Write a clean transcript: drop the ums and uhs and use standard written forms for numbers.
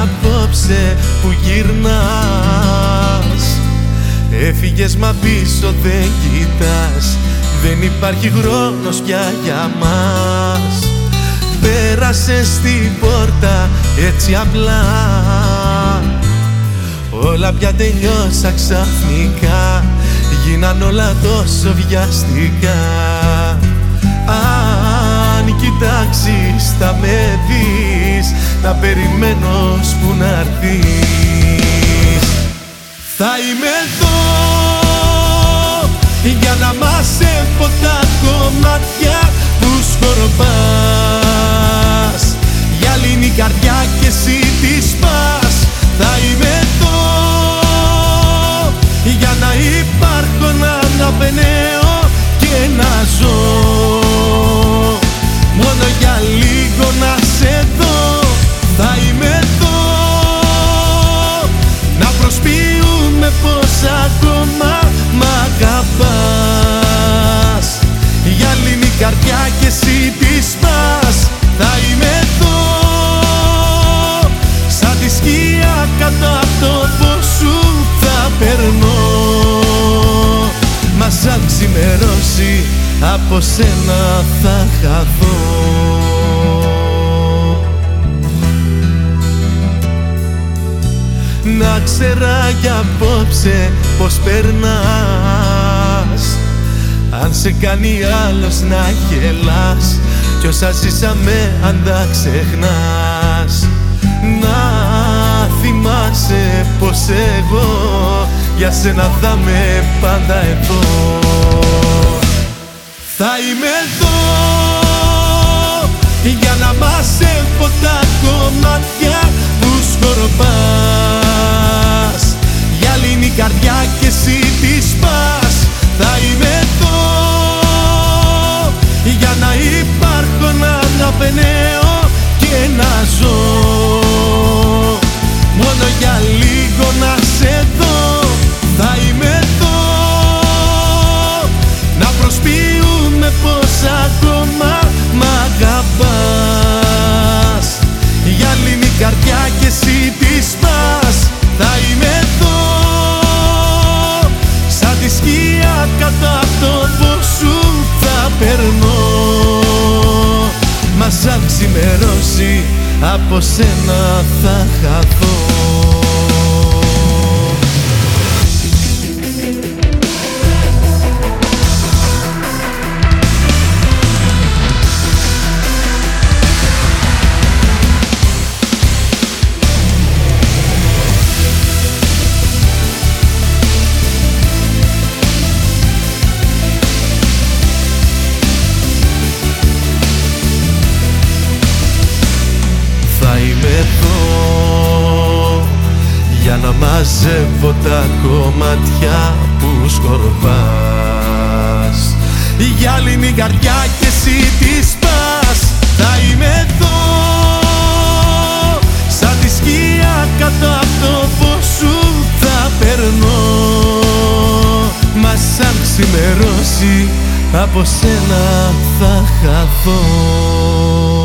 απόψε που γυρνάς. Έφυγες μα πίσω δεν κοιτάς, δεν υπάρχει χρόνος πια για μας. Πέρασες στην πόρτα έτσι απλά, όλα πια τελειώσα ξαφνικά, γίναν όλα τόσο βιαστικά. Αν κοιτάξεις θα με δεις, να περιμένω που να έρθεις. Θα είμαι εδώ για να μαζεύω τα κομμάτια που σκορπάς. Γυάλινη καρδιά κι εσύ τη σπάς. Θα είμαι εδώ για να υπάρχω, να αναπνέω και να ζω. Μόνο για λίγο να σε δω. Θα είμαι εδώ να προσποιούμε πως ακόμα μ' αγαπάς. Γυάλινη καρδιά κι εσύ τη σπάς. Θα είμαι εδώ σαν τη σκιά κάτω απ' το φως σου θα περνώ. Μα σαν ξημερώσει από σένα θα χαθώ. Να ξέρα για απόψε πως περνάς, αν σε κάνει άλλος να γελάς κι όσα ζήσαμε αν τα ξεχνάς. Να θυμάσαι πως εγώ για σένα θα είμαι πάντα εδώ. Θα είμαι εδώ για να μαζεύω τα κομμάτια που σκορπάς. Γυάλινη καρδιά κι εσύ τη σπάς. Θα είμαι εδώ για να υπάρχω, να αναπνέω και να ζω. Μόνο για λίγο να σε δω. Θα είμαι εδώ να προσποιούμε πως ακόμα μ' αγαπάς. Γυάλινη καρδιά κι εσύ τη σπάς. Θα είμαι εδώ σαν τη σκιά κάτω απ' το φως σου θα περνώ. Μα σαν ξημερώσει από σένα θα χαθώ. Θα είμαι εδώ για να μαζεύω τα κομμάτια που σκορπάς. Γυάλινη καρδιά κι εσύ τη σπάς. Θα είμαι εδώ σαν τη σκιά κάτω απ' το φως σου θα περνώ. Μα σαν ξημερώσει από σένα θα χαθώ.